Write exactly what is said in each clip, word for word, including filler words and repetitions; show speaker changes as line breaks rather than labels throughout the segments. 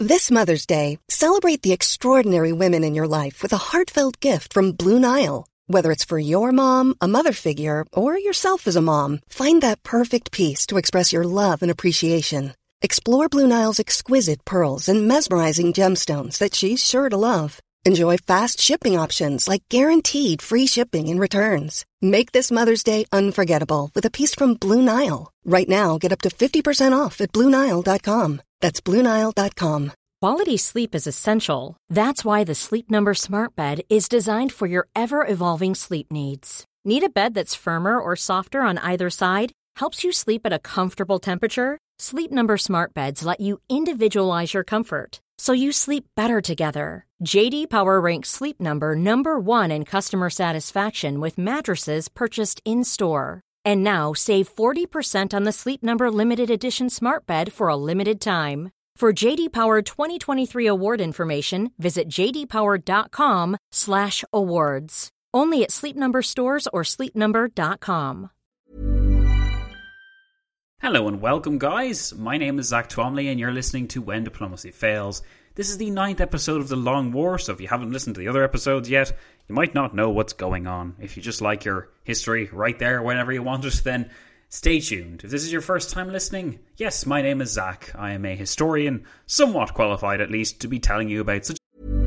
This Mother's Day, celebrate the extraordinary women in your life with a heartfelt gift from Blue Nile. Whether it's for your mom, a mother figure, or yourself as a mom, find that perfect piece to express your love and appreciation. Explore Blue Nile's exquisite pearls and mesmerizing gemstones that she's sure to love. Enjoy fast shipping options like guaranteed free shipping and returns. Make this Mother's Day unforgettable with a piece from Blue Nile. Right now, get up to fifty percent off at Blue Nile dot com. That's Blue Nile dot com.
Quality sleep is essential. That's why the Sleep Number Smart Bed is designed for your ever-evolving sleep needs. Need a bed that's firmer or softer on either side? Helps you sleep at a comfortable temperature? Sleep Number Smart Beds let you individualize your comfort, so you sleep better together. J D Power ranks Sleep Number number one in customer satisfaction with mattresses purchased in-store. And now, save forty percent on the Sleep Number Limited Edition Smart Bed for a limited time. For J D Power twenty twenty-three award information, visit j d power dot com slash awards. Only at Sleep Number stores or sleep number dot com.
Hello and welcome, guys. My name is Zach Twomley and you're listening to When Diplomacy Fails. This is the ninth episode of The Long War, so if you haven't listened to the other episodes yet, you might not know what's going on. If you just like your history right there whenever you want it, then stay tuned. If this is your first time listening, yes, my name is Zach. I am a historian, somewhat qualified at least, to be telling you about such...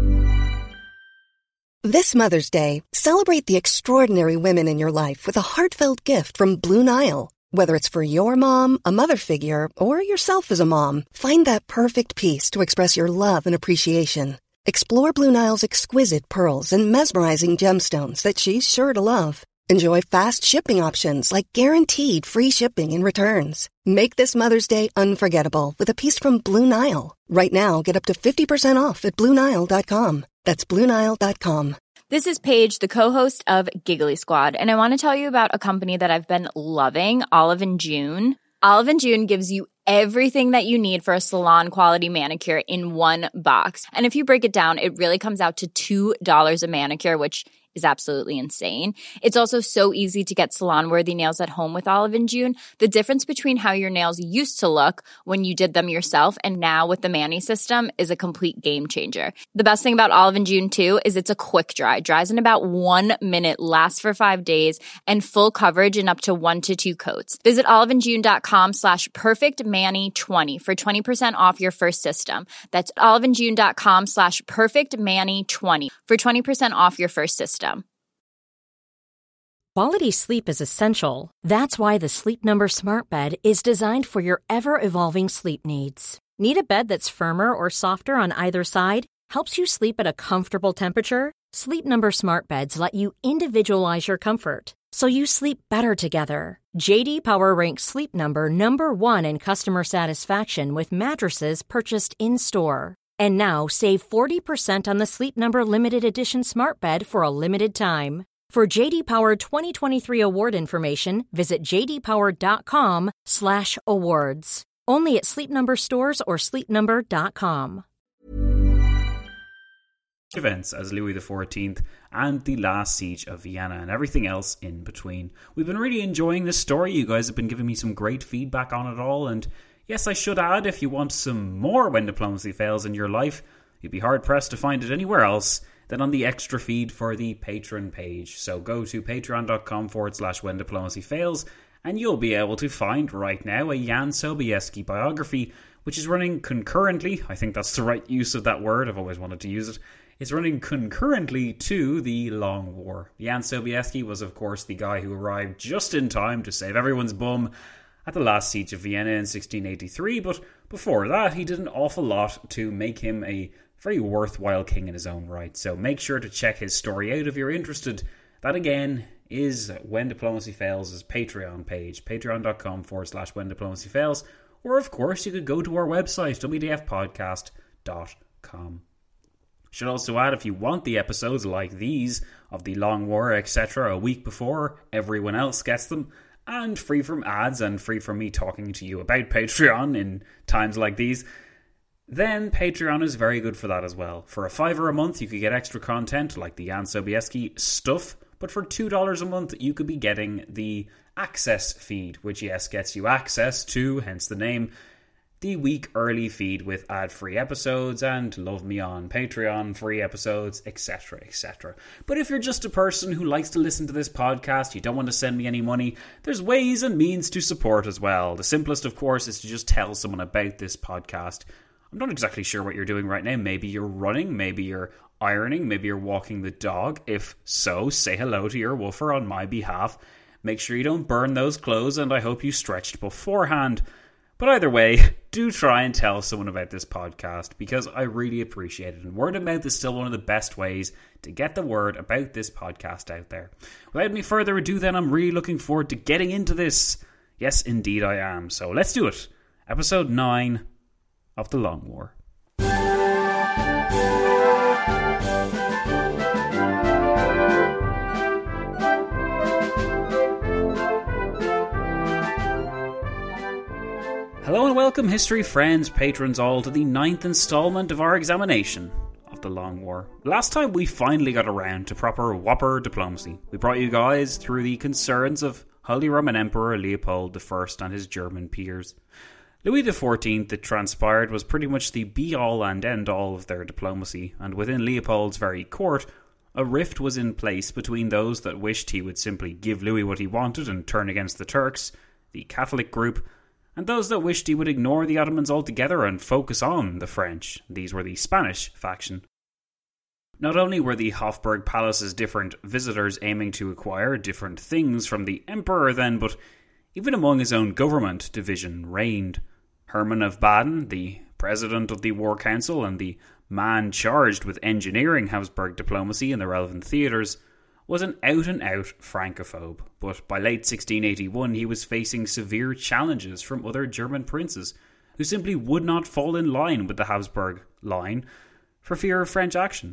This Mother's Day, celebrate the extraordinary women in your life with a heartfelt gift from Blue Nile. Whether it's for your mom, a mother figure, or yourself as a mom, find that perfect piece to express your love and appreciation. Explore Blue Nile's exquisite pearls and mesmerizing gemstones that she's sure to love. Enjoy fast shipping options like guaranteed free shipping and returns. Make this Mother's Day unforgettable with a piece from Blue Nile. Right now, get up to fifty percent off at Blue Nile dot com. That's Blue Nile dot com.
This is Paige, the co-host of Giggly Squad, and I want to tell you about a company that I've been loving, Olive and June. Olive and June gives you everything that you need for a salon-quality manicure in one box. And if you break it down, it really comes out to two dollars a manicure, which is absolutely insane. It's also so easy to get salon-worthy nails at home with Olive and June. The difference between how your nails used to look when you did them yourself and now with the Mani system is a complete game changer. The best thing about Olive and June, too, is it's a quick dry. Dries in about one minute, lasts for five days, and full coverage in up to one to two coats. Visit oliveandjune.com slash perfectmani20 for twenty percent off your first system. That's oliveandjune.com slash perfectmani20 for twenty percent off your first system.
Quality sleep is essential. That's why the Sleep Number Smart Bed is designed for your ever-evolving sleep needs. Need a bed that's firmer or softer on either side? Helps you sleep at a comfortable temperature? Sleep Number Smart Beds let you individualize your comfort, so you sleep better together. J D Power ranks Sleep Number number one in customer satisfaction with mattresses purchased in-store. And now, save forty percent on the Sleep Number Limited Edition Smart Bed for a limited time. For J D Power twenty twenty-three award information, visit j d power dot com slash awards. Only at Sleep Number stores or sleep number dot com.
Events as Louis the fourteenth and the last siege of Vienna and everything else in between. We've been really enjoying this story. You guys have been giving me some great feedback on it all, and yes, I should add, if you want some more When Diplomacy Fails in your life, you'd be hard-pressed to find it anywhere else than on the extra feed for the Patreon page. So go to patreon.com forward slash When Diplomacy Fails, and you'll be able to find right now a Jan Sobieski biography, which is running concurrently, I think that's the right use of that word, I've always wanted to use it, it's running concurrently to the Long War. Jan Sobieski was, of course, the guy who arrived just in time to save everyone's bum at the last siege of Vienna in sixteen eighty-three, but before that he did an awful lot to make him a very worthwhile king in his own right. So make sure to check his story out if you're interested. That again is When Diplomacy Fails' Patreon page, patreon.com forward slash When Diplomacy Fails, or of course you could go to our website, w d f podcast dot com. Should also add, if you want the episodes like these of the Long War, et cetera, a week before everyone else gets them, and free from ads and free from me talking to you about Patreon in times like these, then Patreon is very good for that as well. For a fiver a month, you could get extra content like the Jan Sobieski stuff, but for two dollars a month, you could be getting the Access feed, which, yes, gets you access to, hence the name, the week early feed with ad-free episodes and love me on Patreon, free episodes, etc, et cetera. But if you're just a person who likes to listen to this podcast, you don't want to send me any money, there's ways and means to support as well. The simplest, of course, is to just tell someone about this podcast. I'm not exactly sure what you're doing right now. Maybe you're running, maybe you're ironing, maybe you're walking the dog. If so, say hello to your woofer on my behalf. Make sure you don't burn those clothes, and I hope you stretched beforehand. But either way, do try and tell someone about this podcast because I really appreciate it. And word of mouth is still one of the best ways to get the word about this podcast out there. Without any further ado then, I'm really looking forward to getting into this. Yes, indeed I am. So let's do it. Episode nine of The Long War. Hello and welcome, history friends, patrons all, to the ninth instalment of our examination of the Long War. Last time we finally got around to proper whopper diplomacy. We brought you guys through the concerns of Holy Roman Emperor Leopold the First and his German peers. Louis the Fourteenth, it transpired, was pretty much the be-all and end-all of their diplomacy, and within Leopold's very court, a rift was in place between those that wished he would simply give Louis what he wanted and turn against the Turks, the Catholic group, and those that wished he would ignore the Ottomans altogether and focus on the French. These were the Spanish faction. Not only were the Hofburg palaces different visitors aiming to acquire different things from the emperor then, but even among his own government, division reigned. Hermann of Baden, the president of the War Council and the man charged with engineering Habsburg diplomacy in the relevant theatres, was an out-and-out Francophobe, but by late sixteen eighty-one he was facing severe challenges from other German princes who simply would not fall in line with the Habsburg line for fear of French action.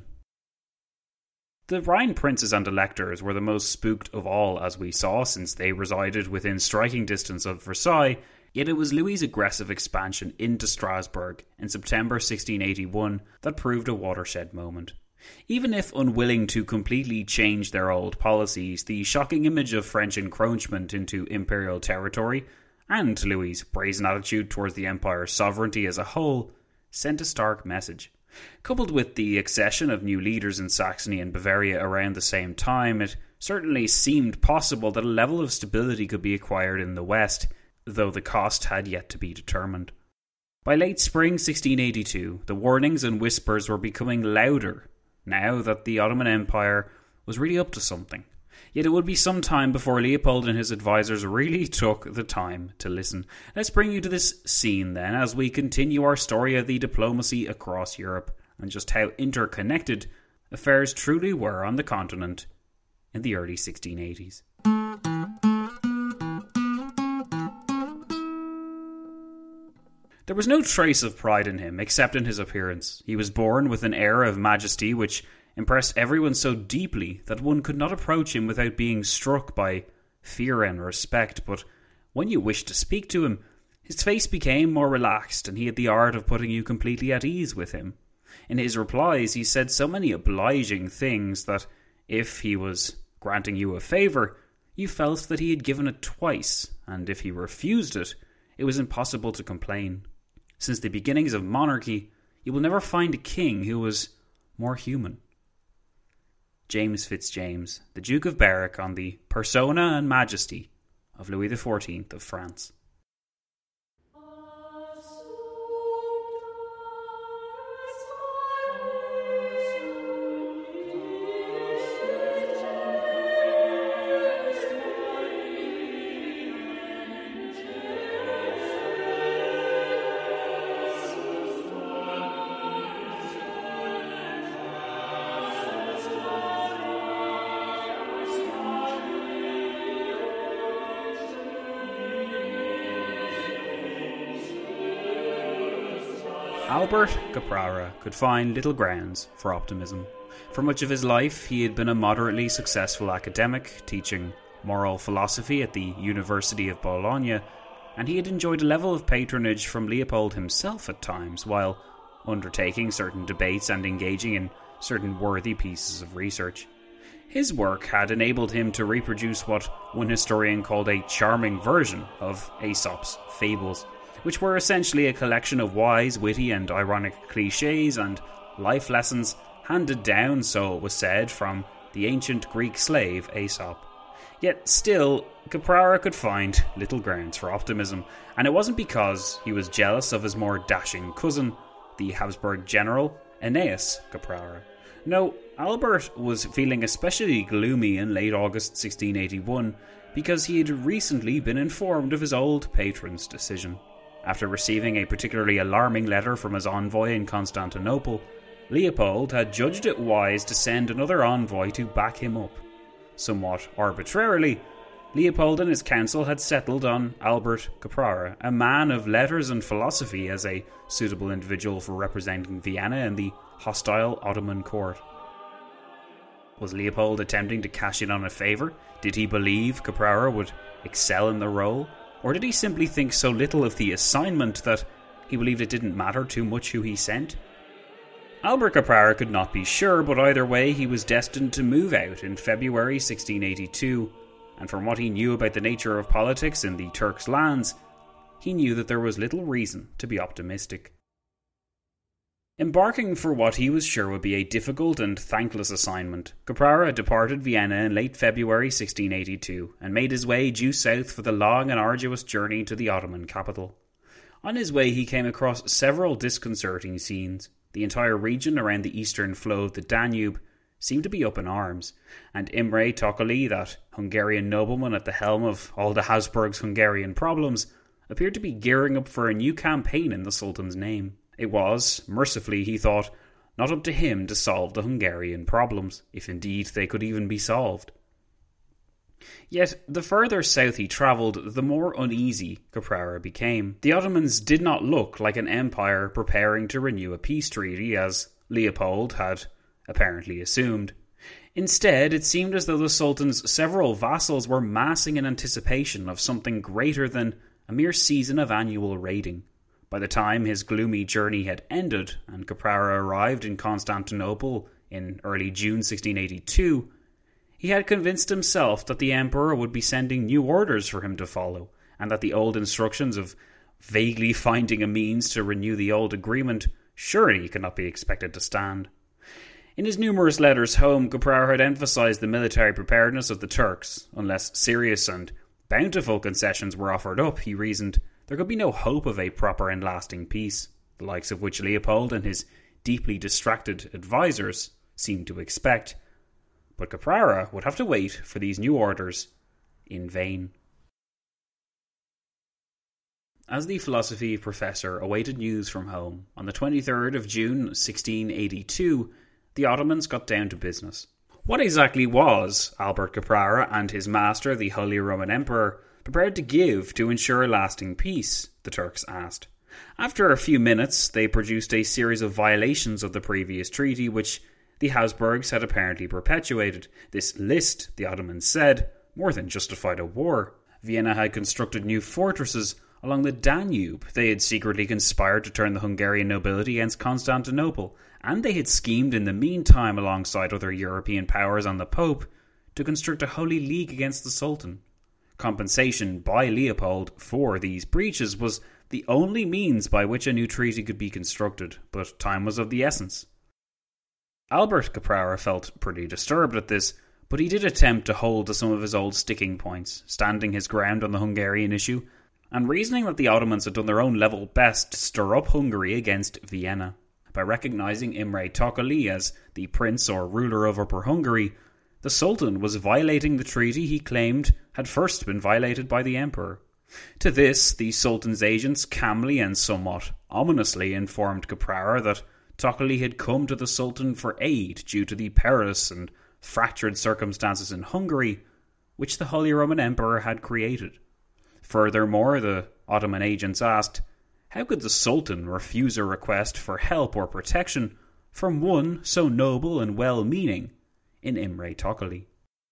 The Rhine princes and electors were the most spooked of all, as we saw, since they resided within striking distance of Versailles, yet it was Louis's aggressive expansion into Strasbourg in September sixteen eighty-one that proved a watershed moment. Even if unwilling to completely change their old policies, the shocking image of French encroachment into imperial territory, and Louis's brazen attitude towards the empire's sovereignty as a whole, sent a stark message. Coupled with the accession of new leaders in Saxony and Bavaria around the same time, it certainly seemed possible that a level of stability could be acquired in the west, though the cost had yet to be determined. By late spring sixteen eighty-two, the warnings and whispers were becoming louder now that the Ottoman Empire was really up to something. Yet it would be some time before Leopold and his advisors really took the time to listen. Let's bring you to this scene then as we continue our story of the diplomacy across Europe and just how interconnected affairs truly were on the continent in the early sixteen eighties. There was no trace of pride in him, except in his appearance. He was born with an air of majesty which impressed everyone so deeply that one could not approach him without being struck by fear and respect, but when you wished to speak to him, his face became more relaxed, and he had the art of putting you completely at ease with him. In his replies, he said so many obliging things that, if he was granting you a favour, you felt that he had given it twice, and if he refused it, it was impossible to complain. Since the beginnings of monarchy, you will never find a king who was more human. James Fitzjames, the Duke of Berwick, on the persona and majesty of Louis the Fourteenth of France. Albert Caprara could find little grounds for optimism. For much of his life, he had been a moderately successful academic, teaching moral philosophy at the University of Bologna, and he had enjoyed a level of patronage from Leopold himself at times, while undertaking certain debates and engaging in certain worthy pieces of research. His work had enabled him to reproduce what one historian called a charming version of Aesop's fables, which were essentially a collection of wise, witty and ironic cliches and life lessons handed down, so it was said, from the ancient Greek slave Aesop. Yet still, Caprara could find little grounds for optimism, and it wasn't because he was jealous of his more dashing cousin, the Habsburg general Aeneas Caprara. No, Albert was feeling especially gloomy in late August sixteen eighty-one because he had recently been informed of his old patron's decision. After receiving a particularly alarming letter from his envoy in Constantinople, Leopold had judged it wise to send another envoy to back him up. Somewhat arbitrarily, Leopold and his council had settled on Albert Caprara, a man of letters and philosophy, as a suitable individual for representing Vienna in the hostile Ottoman court. Was Leopold attempting to cash in on a favour? Did he believe Caprara would excel in the role? Or did he simply think so little of the assignment that he believed it didn't matter too much who he sent? Albert Caprara could not be sure, but either way he was destined to move out in February sixteen eighty-two, and from what he knew about the nature of politics in the Turks' lands, he knew that there was little reason to be optimistic. Embarking for what he was sure would be a difficult and thankless assignment, Caprara departed Vienna in late February sixteen eighty-two and made his way due south for the long and arduous journey to the Ottoman capital. On his way he came across several disconcerting scenes. The entire region around the eastern flow of the Danube seemed to be up in arms, and Imre Tokoli, that Hungarian nobleman at the helm of all the Habsburgs' Hungarian problems, appeared to be gearing up for a new campaign in the Sultan's name. It was, mercifully he thought, not up to him to solve the Hungarian problems, if indeed they could even be solved. Yet, the further south he travelled, the more uneasy Caprara became. The Ottomans did not look like an empire preparing to renew a peace treaty, as Leopold had apparently assumed. Instead, it seemed as though the Sultan's several vassals were massing in anticipation of something greater than a mere season of annual raiding. By the time his gloomy journey had ended, and Caprara arrived in Constantinople in early June sixteen eighty-two, he had convinced himself that the Emperor would be sending new orders for him to follow, and that the old instructions of vaguely finding a means to renew the old agreement surely could not be expected to stand. In his numerous letters home, Caprara had emphasised the military preparedness of the Turks. Unless serious and bountiful concessions were offered up, he reasoned, there could be no hope of a proper and lasting peace, the likes of which Leopold and his deeply distracted advisers seemed to expect. But Caprara would have to wait for these new orders in vain. As the philosophy professor awaited news from home, on the twenty-third of June sixteen eighty-two, the Ottomans got down to business. What exactly was Albert Caprara and his master, the Holy Roman Emperor, prepared to give to ensure lasting peace? The Turks asked. After a few minutes, they produced a series of violations of the previous treaty, which the Habsburgs had apparently perpetuated. This list, the Ottomans said, more than justified a war. Vienna had constructed new fortresses along the Danube. They had secretly conspired to turn the Hungarian nobility against Constantinople, and they had schemed in the meantime, alongside other European powers and the Pope, to construct a holy league against the Sultan. Compensation by Leopold for these breaches was the only means by which a new treaty could be constructed, but time was of the essence. Albert Caprara felt pretty disturbed at this, but he did attempt to hold to some of his old sticking points, standing his ground on the Hungarian issue, and reasoning that the Ottomans had done their own level best to stir up Hungary against Vienna. By recognising Imre Tokoli as the prince or ruler of Upper Hungary, the Sultan was violating the treaty he claimed had first been violated by the Emperor. To this, the Sultan's agents calmly and somewhat ominously informed Caprara that Tokoli had come to the Sultan for aid due to the perilous and fractured circumstances in Hungary, which the Holy Roman Emperor had created. Furthermore, the Ottoman agents asked, how could the Sultan refuse a request for help or protection from one so noble and well-meaning in Imre Tokoli?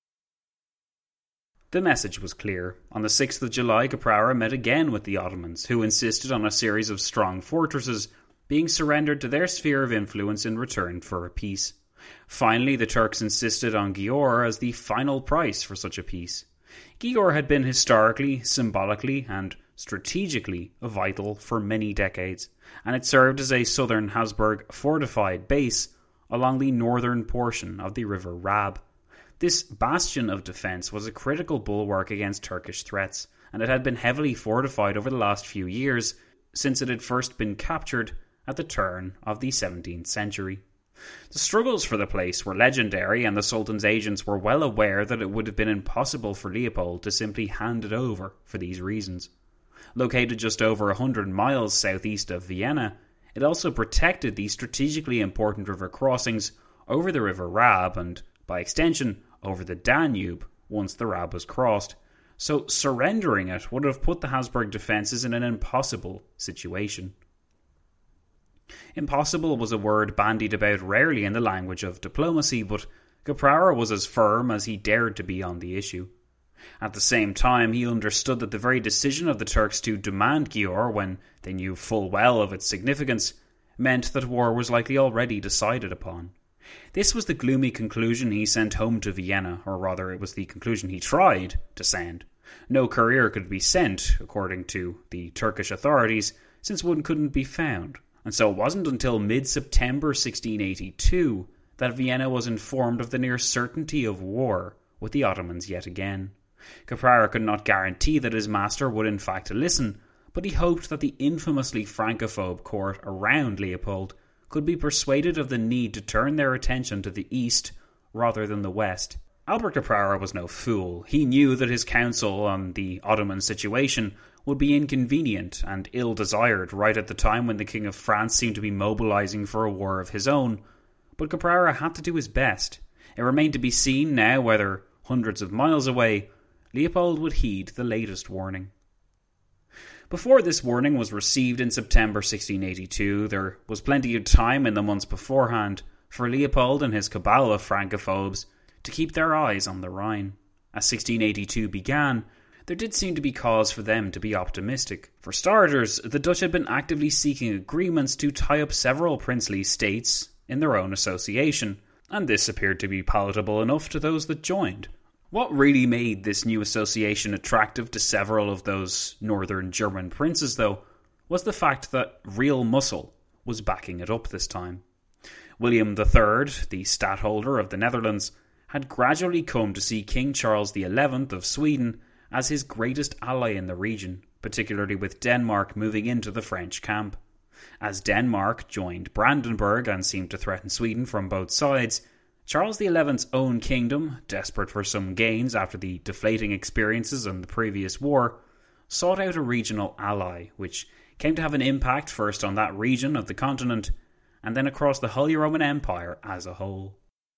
The message was clear. On the sixth of July, Caprara met again with the Ottomans, who insisted on a series of strong fortresses being surrendered to their sphere of influence in return for a peace. Finally, the Turks insisted on Győr as the final price for such a peace. Győr had been historically, symbolically, and strategically vital for many decades, and it served as a southern Habsburg fortified base along the northern portion of the River Rab. This bastion of defence was a critical bulwark against Turkish threats, and it had been heavily fortified over the last few years since it had first been captured at the turn of the seventeenth century. The struggles for the place were legendary, and the Sultan's agents were well aware that it would have been impossible for Leopold to simply hand it over for these reasons. Located just over one hundred miles southeast of Vienna, it also protected the strategically important river crossings over the River Rab and, by extension, over the Danube once the Rab was crossed, so surrendering it would have put the Habsburg defences in an impossible situation. Impossible was a word bandied about rarely in the language of diplomacy, but Caprara was as firm as he dared to be on the issue. At the same time, he understood that the very decision of the Turks to demand Győr, when they knew full well of its significance, meant that war was likely already decided upon. This was the gloomy conclusion he sent home to Vienna, or rather it was the conclusion he tried to send. No courier could be sent, according to the Turkish authorities, since one couldn't be found. And so it wasn't until mid-September sixteen eighty-two that Vienna was informed of the near certainty of war with the Ottomans yet again. Caprara could not guarantee that his master would in fact listen, but he hoped that the infamously Francophobe court around Leopold could be persuaded of the need to turn their attention to the east rather than the west. Albert Caprara was no fool. He knew that his counsel on the Ottoman situation would be inconvenient and ill-desired right at the time when the King of France seemed to be mobilising for a war of his own. But Caprara had to do his best. It remained to be seen now whether, hundreds of miles away, Leopold would heed the latest warning. Before this warning was received in September sixteen eighty-two, there was plenty of time in the months beforehand for Leopold and his cabal of Francophobes to keep their eyes on the Rhine. As sixteen eighty-two began, there did seem to be cause for them to be optimistic. For starters, the Dutch had been actively seeking agreements to tie up several princely states in their own association, and this appeared to be palatable enough to those that joined. What really made this new association attractive to several of those northern German princes, though, was the fact that real muscle was backing it up this time. William the Third, the stadtholder of the Netherlands, had gradually come to see King Charles the Eleventh of Sweden as his greatest ally in the region, particularly with Denmark moving into the French camp. As Denmark joined Brandenburg and seemed to threaten Sweden from both sides, Charles the Eleventh's own kingdom, desperate for some gains after the deflating experiences in the previous war, sought out a regional ally, which came to have an impact first on that region of the continent, and then across the Holy Roman Empire as a whole.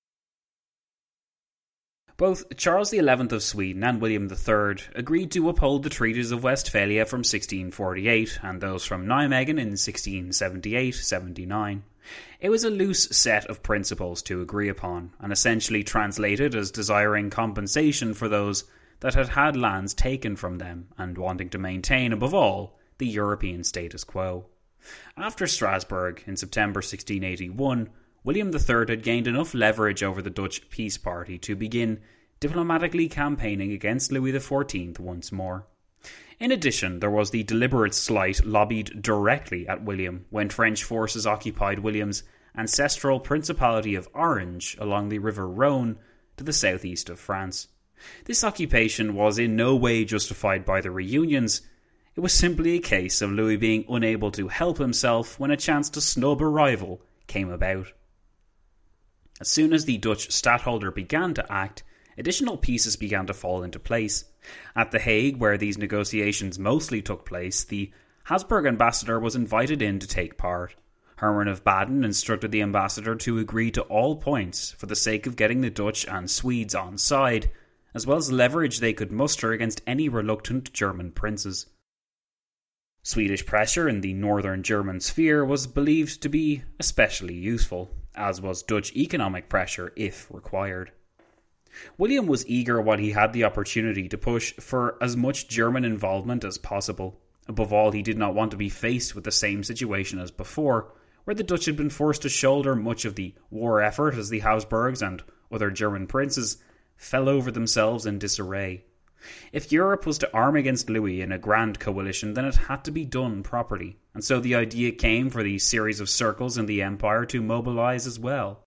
Both Charles the Eleventh of Sweden and William the Third agreed to uphold the treaties of Westphalia from sixteen forty-eight and those from Nijmegen in sixteen seventy-eight seventy-nine. It was a loose set of principles to agree upon, and essentially translated as desiring compensation for those that had had lands taken from them and wanting to maintain, above all, the European status quo. After Strasbourg in September sixteen eighty-one, William the Third had gained enough leverage over the Dutch peace party to begin diplomatically campaigning against Louis the Fourteenth once more. In addition, there was the deliberate slight lobbied directly at William when French forces occupied William's ancestral Principality of Orange along the River Rhône to the southeast of France. This occupation was in no way justified by the reunions. It was simply a case of Louis being unable to help himself when a chance to snub a rival came about. As soon as the Dutch stadtholder began to act, additional pieces began to fall into place. At The Hague, where these negotiations mostly took place, the Habsburg ambassador was invited in to take part. Hermann of Baden instructed the ambassador to agree to all points for the sake of getting the Dutch and Swedes on side, as well as leverage they could muster against any reluctant German princes. Swedish pressure in the northern German sphere was believed to be especially useful, as was Dutch economic pressure if required. William was eager while he had the opportunity to push for as much German involvement as possible. Above all, he did not want to be faced with the same situation as before, where the Dutch had been forced to shoulder much of the war effort as the Habsburgs and other German princes fell over themselves in disarray. If Europe was to arm against Louis in a grand coalition, then it had to be done properly, and so the idea came for the series of circles in the empire to mobilise as well.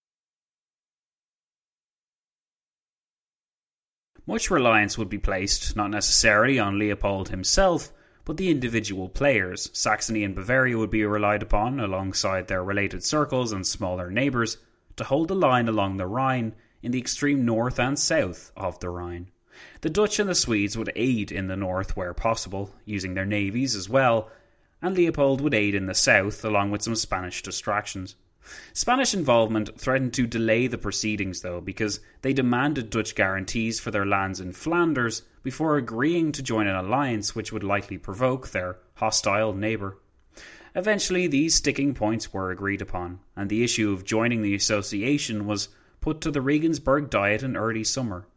Much reliance would be placed, not necessarily on Leopold himself, but the individual players. Saxony and Bavaria would be relied upon, alongside their related circles and smaller neighbours, to hold the line along the Rhine in the extreme north and south of the Rhine. The Dutch and the Swedes would aid in the north where possible, using their navies as well, and Leopold would aid in the south, along with some Spanish distractions. Spanish involvement threatened to delay the proceedings, though, because they demanded Dutch guarantees for their lands in Flanders before agreeing to join an alliance which would likely provoke their hostile neighbour. Eventually, these sticking points were agreed upon, and the issue of joining the association was put to the Regensburg Diet in early summer.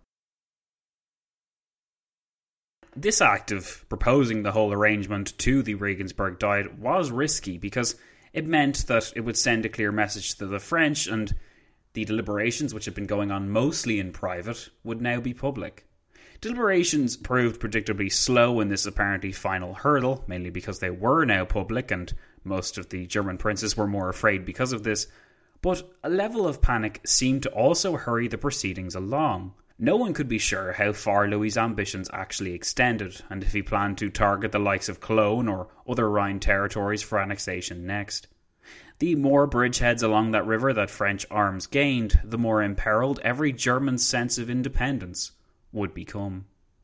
This act of proposing the whole arrangement to the Regensburg Diet was risky because it meant that it would send a clear message to the French, and the deliberations, which had been going on mostly in private, would now be public. Deliberations proved predictably slow in this apparently final hurdle, mainly because they were now public and most of the German princes were more afraid because of this, but a level of panic seemed to also hurry the proceedings along. No one could be sure how far Louis's ambitions actually extended, and if he planned to target the likes of Cologne or other Rhine territories for annexation next. The more bridgeheads along that river that French arms gained, the more imperiled every German sense of independence would become.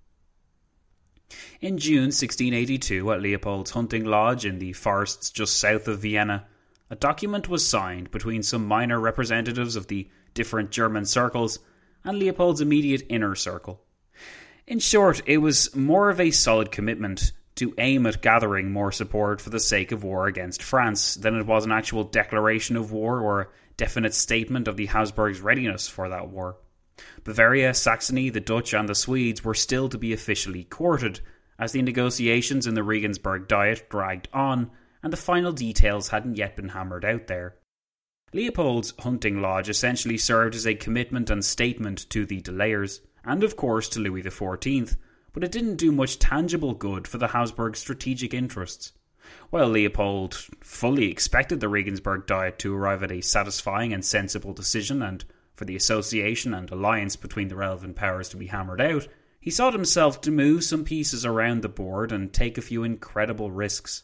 In June sixteen eighty-two, at Leopold's hunting lodge in the forests just south of Vienna, a document was signed between some minor representatives of the different German circles and Leopold's immediate inner circle. In short, it was more of a solid commitment to aim at gathering more support for the sake of war against France than it was an actual declaration of war or a definite statement of the Habsburgs' readiness for that war. Bavaria, Saxony, the Dutch and the Swedes were still to be officially courted, as the negotiations in the Regensburg Diet dragged on and the final details hadn't yet been hammered out there. Leopold's hunting lodge essentially served as a commitment and statement to the delayers, and of course to Louis the fourteenth, but it didn't do much tangible good for the Habsburg strategic interests. While Leopold fully expected the Regensburg Diet to arrive at a satisfying and sensible decision, and for the association and alliance between the relevant powers to be hammered out, he sought himself to move some pieces around the board and take a few incredible risks.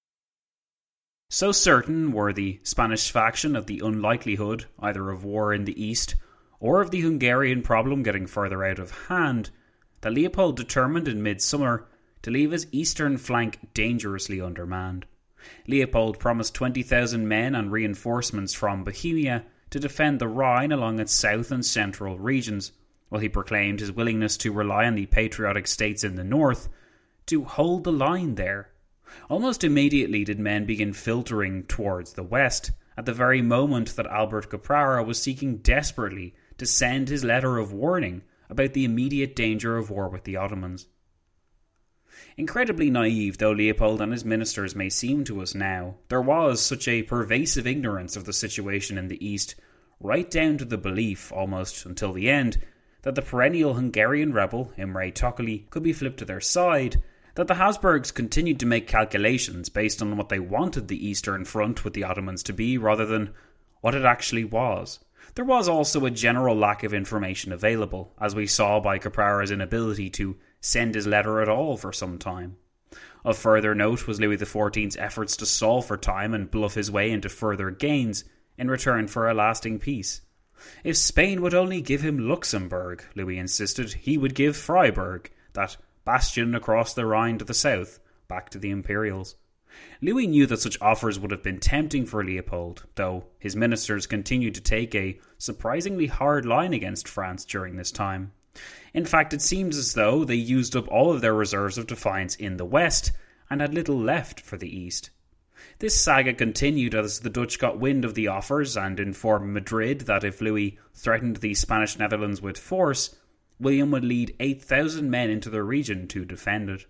So certain were the Spanish faction of the unlikelihood either of war in the east or of the Hungarian problem getting further out of hand that Leopold determined in midsummer to leave his eastern flank dangerously undermanned. Leopold promised twenty thousand men and reinforcements from Bohemia to defend the Rhine along its south and central regions, while he proclaimed his willingness to rely on the patriotic states in the north to hold the line there. Almost immediately did men begin filtering towards the west, at the very moment that Albert Caprara was seeking desperately to send his letter of warning about the immediate danger of war with the Ottomans. Incredibly naive though Leopold and his ministers may seem to us now, there was such a pervasive ignorance of the situation in the East, right down to the belief, almost until the end, that the perennial Hungarian rebel, Imre Thököly, could be flipped to their side, that the Habsburgs continued to make calculations based on what they wanted the Eastern Front with the Ottomans to be, rather than what it actually was. There was also a general lack of information available, as we saw by Caprara's inability to send his letter at all for some time. Of further note was Louis the fourteenth's efforts to stall for time and bluff his way into further gains in return for a lasting peace. If Spain would only give him Luxembourg, Louis insisted, he would give Freiburg, that bastion across the Rhine to the south, back to the Imperials. Louis knew that such offers would have been tempting for Leopold, though his ministers continued to take a surprisingly hard line against France during this time. In fact, it seems as though they used up all of their reserves of defiance in the west and had little left for the east. This saga continued as the Dutch got wind of the offers and informed Madrid that if Louis threatened the Spanish Netherlands with force, William would lead eight thousand men into the region to defend it.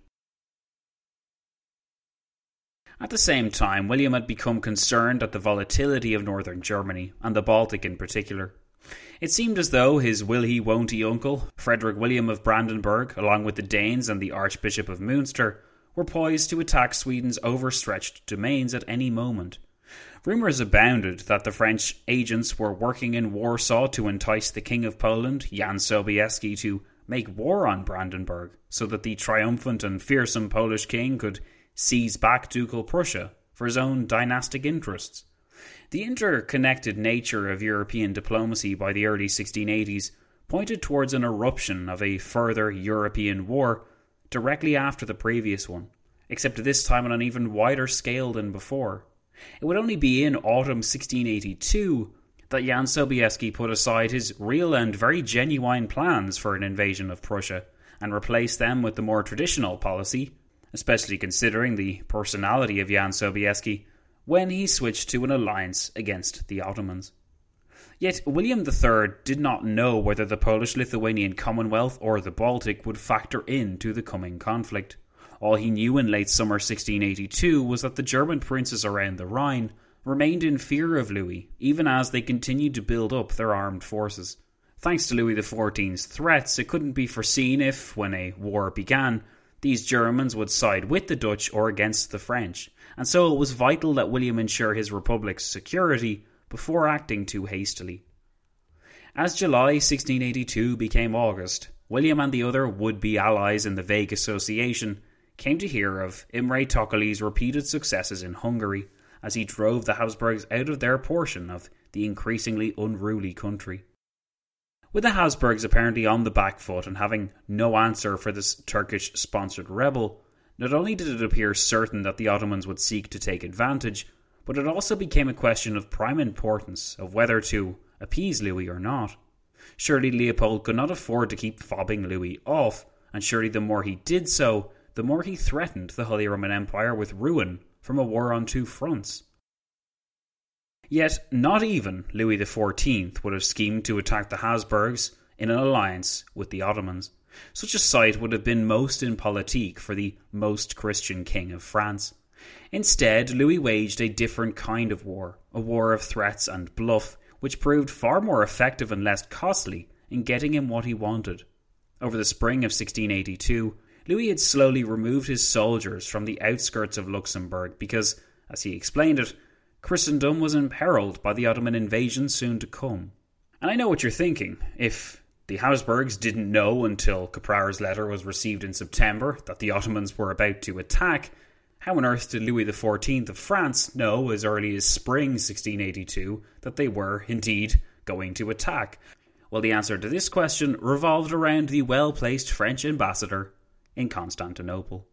At the same time, William had become concerned at the volatility of northern Germany, and the Baltic in particular. It seemed as though his will-he-won't-he uncle, Frederick William of Brandenburg, along with the Danes and the Archbishop of Münster, were poised to attack Sweden's overstretched domains at any moment. Rumours abounded that the French agents were working in Warsaw to entice the King of Poland, Jan Sobieski, to make war on Brandenburg, so that the triumphant and fearsome Polish king could seize back Ducal Prussia for his own dynastic interests. The interconnected nature of European diplomacy by the early sixteen eighties pointed towards an eruption of a further European war directly after the previous one, except this time on an even wider scale than before. It would only be in autumn sixteen eighty-two that Jan Sobieski put aside his real and very genuine plans for an invasion of Prussia and replaced them with the more traditional policy, especially considering the personality of Jan Sobieski, when he switched to an alliance against the Ottomans. Yet William the Third did not know whether the Polish-Lithuanian Commonwealth or the Baltic would factor into the coming conflict. All he knew in late summer sixteen eighty-two was that the German princes around the Rhine remained in fear of Louis, even as they continued to build up their armed forces. Thanks to Louis the Fourteenth's threats, it couldn't be foreseen if, when a war began, these Germans would side with the Dutch or against the French, and so it was vital that William ensure his republic's security before acting too hastily. As July sixteen eighty-two became August, William and the other would-be allies in the vague association came to hear of Imre Thököly's repeated successes in Hungary, as he drove the Habsburgs out of their portion of the increasingly unruly country. With the Habsburgs apparently on the back foot and having no answer for this Turkish-sponsored rebel, not only did it appear certain that the Ottomans would seek to take advantage, but it also became a question of prime importance of whether to appease Louis or not. Surely Leopold could not afford to keep fobbing Louis off, and surely the more he did so, the more he threatened the Holy Roman Empire with ruin from a war on two fronts. Yet not even Louis the Fourteenth would have schemed to attack the Habsburgs in an alliance with the Ottomans. Such a sight would have been most impolitique for the most Christian king of France. Instead, Louis waged a different kind of war, a war of threats and bluff, which proved far more effective and less costly in getting him what he wanted. Over the spring of sixteen eighty-two, Louis had slowly removed his soldiers from the outskirts of Luxembourg because, as he explained it, Christendom was imperiled by the Ottoman invasion soon to come. And I know what you're thinking. If the Habsburgs didn't know until Caprara's letter was received in September that the Ottomans were about to attack, how on earth did Louis the Fourteenth of France know as early as spring sixteen eighty-two that they were, indeed, going to attack? Well, the answer to this question revolved around the well-placed French ambassador in Constantinople.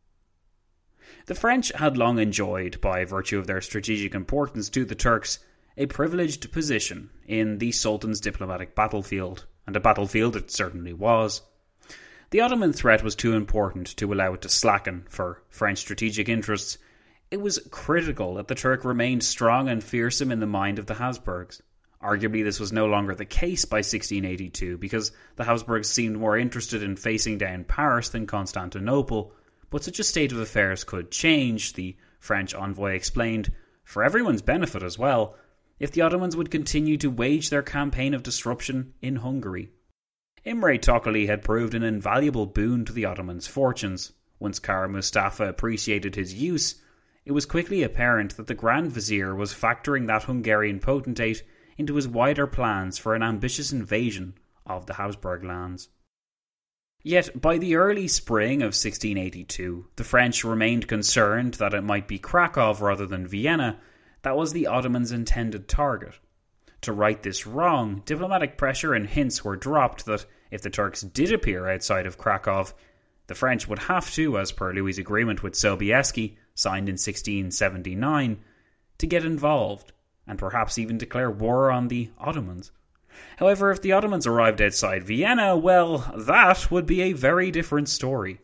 The French had long enjoyed, by virtue of their strategic importance to the Turks, a privileged position in the Sultan's diplomatic battlefield, and a battlefield it certainly was. The Ottoman threat was too important to allow it to slacken for French strategic interests. It was critical that the Turk remained strong and fearsome in the mind of the Habsburgs. Arguably, this was no longer the case by sixteen eighty-two, because the Habsburgs seemed more interested in facing down Paris than Constantinople, but such a state of affairs could change, the French envoy explained, for everyone's benefit as well, if the Ottomans would continue to wage their campaign of disruption in Hungary. Imre Thököly had proved an invaluable boon to the Ottomans' fortunes. Once Kara Mustafa appreciated his use, it was quickly apparent that the Grand Vizier was factoring that Hungarian potentate into his wider plans for an ambitious invasion of the Habsburg lands. Yet, by the early spring of sixteen eighty-two, the French remained concerned that it might be Krakow rather than Vienna that was the Ottomans' intended target. To right this wrong, diplomatic pressure and hints were dropped that if the Turks did appear outside of Krakow, the French would have to, as per Louis' agreement with Sobieski, signed in sixteen seventy-nine, to get involved, and perhaps even declare war on the Ottomans. However, if the Ottomans arrived outside Vienna, well, that would be a very different story.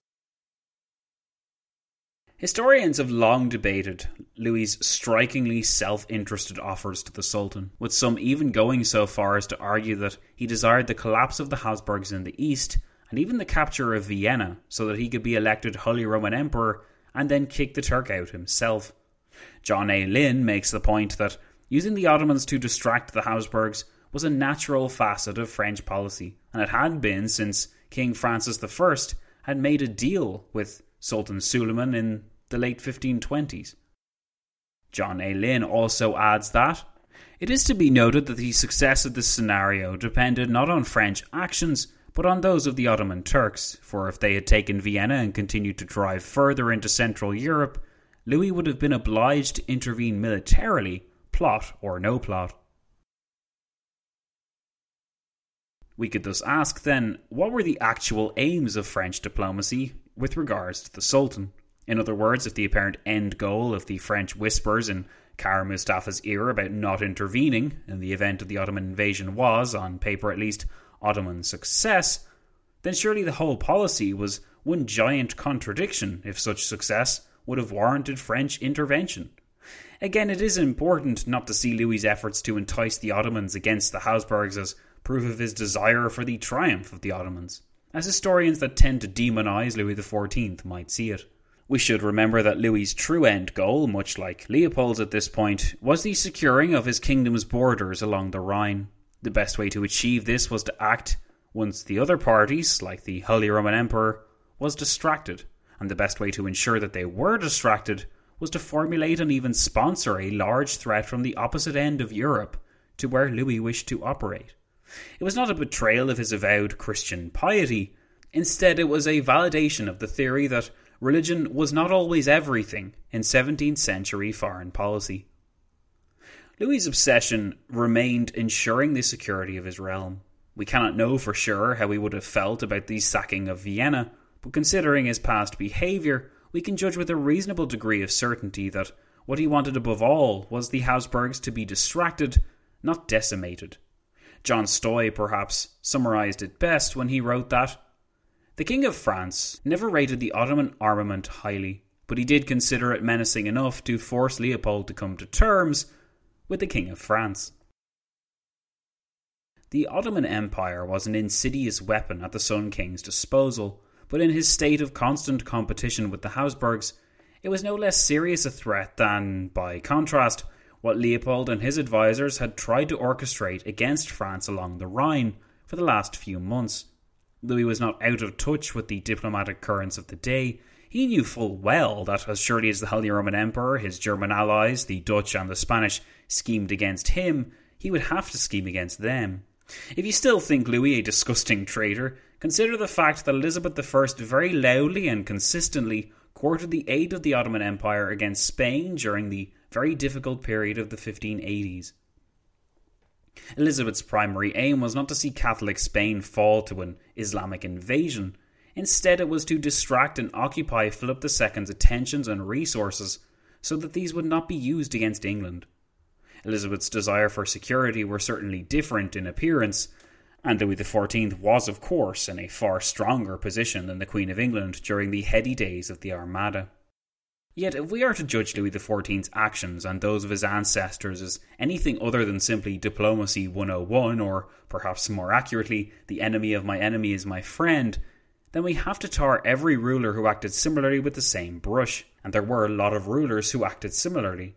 Historians have long debated Louis' strikingly self-interested offers to the Sultan, with some even going so far as to argue that he desired the collapse of the Habsburgs in the east, and even the capture of Vienna, so that he could be elected Holy Roman Emperor and then kick the Turk out himself. John A. Lynn makes the point that using the Ottomans to distract the Habsburgs was a natural facet of French policy, and it had been since King Francis the First had made a deal with Sultan Suleiman in the late fifteen twenties. John A. Lynn also adds that it is to be noted that the success of this scenario depended not on French actions, but on those of the Ottoman Turks, for if they had taken Vienna and continued to drive further into Central Europe, Louis would have been obliged to intervene militarily, plot or no plot. We could thus ask then, what were the actual aims of French diplomacy with regards to the Sultan? In other words, if the apparent end goal of the French whispers in Kara Mustafa's era about not intervening in the event of the Ottoman invasion was, on paper at least, Ottoman success, then surely the whole policy was one giant contradiction if such success would have warranted French intervention. Again, it is important not to see Louis's efforts to entice the Ottomans against the Habsburgs as proof of his desire for the triumph of the Ottomans, as historians that tend to demonise Louis the fourteenth might see it. We should remember that Louis's true end goal, much like Leopold's at this point, was the securing of his kingdom's borders along the Rhine. The best way to achieve this was to act once the other parties, like the Holy Roman Emperor, was distracted, and the best way to ensure that they were distracted was to formulate and even sponsor a large threat from the opposite end of Europe to where Louis wished to operate. It was not a betrayal of his avowed Christian piety. Instead, it was a validation of the theory that religion was not always everything in seventeenth century foreign policy. Louis's obsession remained ensuring the security of his realm. We cannot know for sure how he would have felt about the sacking of Vienna, but considering his past behaviour, we can judge with a reasonable degree of certainty that what he wanted above all was the Habsburgs to be distracted, not decimated. John Stoy perhaps summarised it best when he wrote that the King of France never rated the Ottoman armament highly, but he did consider it menacing enough to force Leopold to come to terms with the King of France. The Ottoman Empire was an insidious weapon at the Sun King's disposal, but in his state of constant competition with the Habsburgs, it was no less serious a threat than, by contrast, what Leopold and his advisors had tried to orchestrate against France along the Rhine for the last few months. Louis was not out of touch with the diplomatic currents of the day. He knew full well that as surely as the Holy Roman Emperor, his German allies, the Dutch and the Spanish, schemed against him, he would have to scheme against them. If you still think Louis a disgusting traitor, consider the fact that Elizabeth the First very loudly and consistently courted the aid of the Ottoman Empire against Spain during the very difficult period of the fifteen eighties. Elizabeth's primary aim was not to see Catholic Spain fall to an Islamic invasion. Instead, it was to distract and occupy Philip the Second's attentions and resources so that these would not be used against England. Elizabeth's desire for security were certainly different in appearance, and Louis the fourteenth was, of course, in a far stronger position than the Queen of England during the heady days of the Armada. Yet, if we are to judge Louis the fourteenth's actions and those of his ancestors as anything other than simply diplomacy one oh one, or perhaps more accurately, the enemy of my enemy is my friend, then we have to tar every ruler who acted similarly with the same brush, and there were a lot of rulers who acted similarly.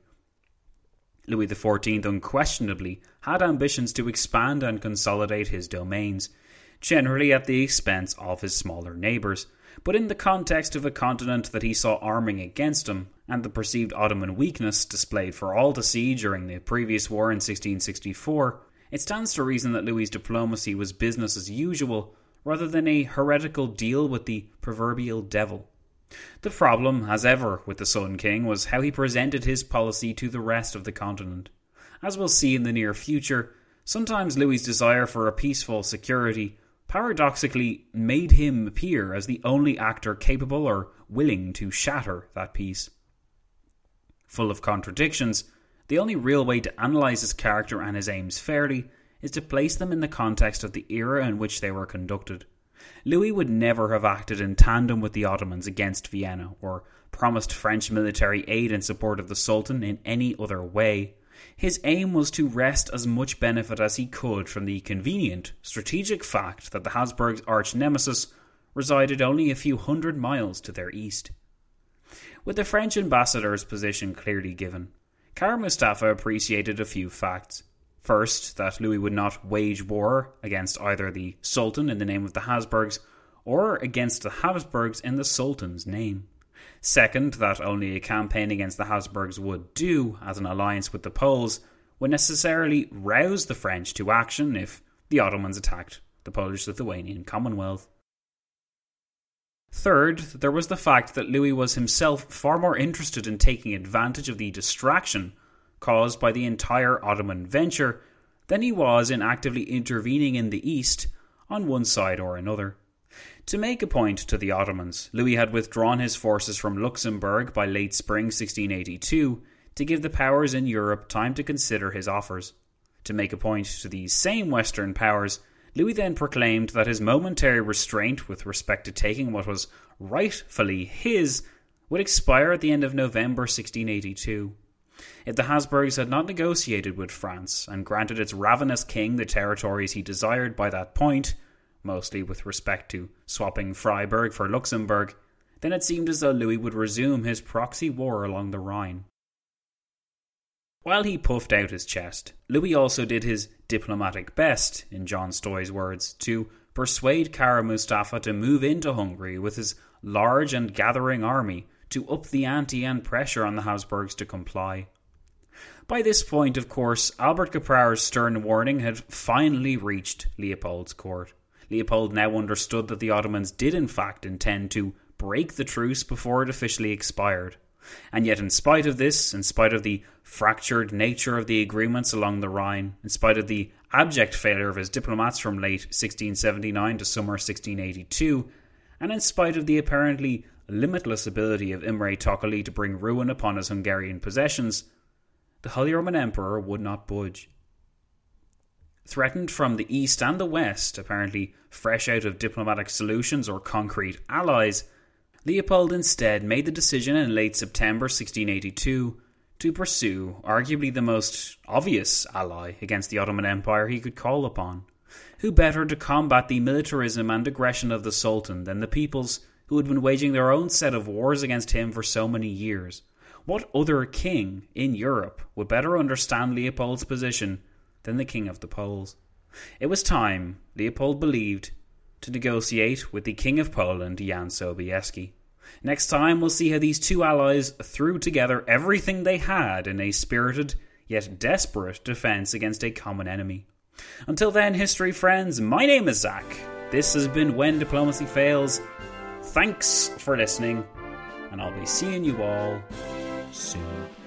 Louis the fourteenth unquestionably had ambitions to expand and consolidate his domains, generally at the expense of his smaller neighbours, but in the context of a continent that he saw arming against him, and the perceived Ottoman weakness displayed for all to see during the previous war in sixteen sixty-four, it stands to reason that Louis's diplomacy was business as usual, rather than a heretical deal with the proverbial devil. The problem, as ever with the Sun King, was how he presented his policy to the rest of the continent. As we'll see in the near future, sometimes Louis's desire for a peaceful security paradoxically made him appear as the only actor capable or willing to shatter that peace. Full of contradictions, the only real way to analyse his character and his aims fairly is to place them in the context of the era in which they were conducted. Louis would never have acted in tandem with the Ottomans against Vienna, or promised French military aid in support of the Sultan in any other way. His aim was to wrest as much benefit as he could from the convenient, strategic fact that the Habsburgs' arch-nemesis resided only a few hundred miles to their east. With the French ambassador's position clearly given, Kara Mustafa appreciated a few facts. First, that Louis would not wage war against either the Sultan in the name of the Habsburgs or against the Habsburgs in the Sultan's name. Second, that only a campaign against the Habsburgs would do, as an alliance with the Poles, would necessarily rouse the French to action if the Ottomans attacked the Polish-Lithuanian Commonwealth. Third, there was the fact that Louis was himself far more interested in taking advantage of the distraction caused by the entire Ottoman venture than he was in actively intervening in the East on one side or another. To make a point to the Ottomans, Louis had withdrawn his forces from Luxembourg by late spring sixteen eighty-two to give the powers in Europe time to consider his offers. To make a point to these same Western powers, Louis then proclaimed that his momentary restraint with respect to taking what was rightfully his would expire at the end of November sixteen eighty-two. If the Habsburgs had not negotiated with France and granted its ravenous king the territories he desired by that point, mostly with respect to swapping Freiburg for Luxembourg, then it seemed as though Louis would resume his proxy war along the Rhine. While he puffed out his chest, Louis also did his diplomatic best, in John Stoy's words, to persuade Kara Mustafa to move into Hungary with his large and gathering army to up the ante and pressure on the Habsburgs to comply. By this point, of course, Albert Caprara's stern warning had finally reached Leopold's court. Leopold now understood that the Ottomans did in fact intend to break the truce before it officially expired. And yet in spite of this, in spite of the fractured nature of the agreements along the Rhine, in spite of the abject failure of his diplomats from late sixteen seventy-nine to summer sixteen eighty-two, and in spite of the apparently limitless ability of Imre Thököly to bring ruin upon his Hungarian possessions, the Holy Roman Emperor would not budge. Threatened from the east and the west, apparently fresh out of diplomatic solutions or concrete allies, Leopold instead made the decision in late September sixteen eighty-two to pursue arguably the most obvious ally against the Ottoman Empire he could call upon. Who better to combat the militarism and aggression of the Sultan than the peoples who had been waging their own set of wars against him for so many years? What other king in Europe would better understand Leopold's position than the King of the Poles? It was time, Leopold believed, to negotiate with the King of Poland, Jan Sobieski. Next time we'll see how these two allies threw together everything they had in a spirited yet desperate defence against a common enemy. Until then, history friends, my name is Zach. This has been When Diplomacy Fails. Thanks for listening, and I'll be seeing you all soon.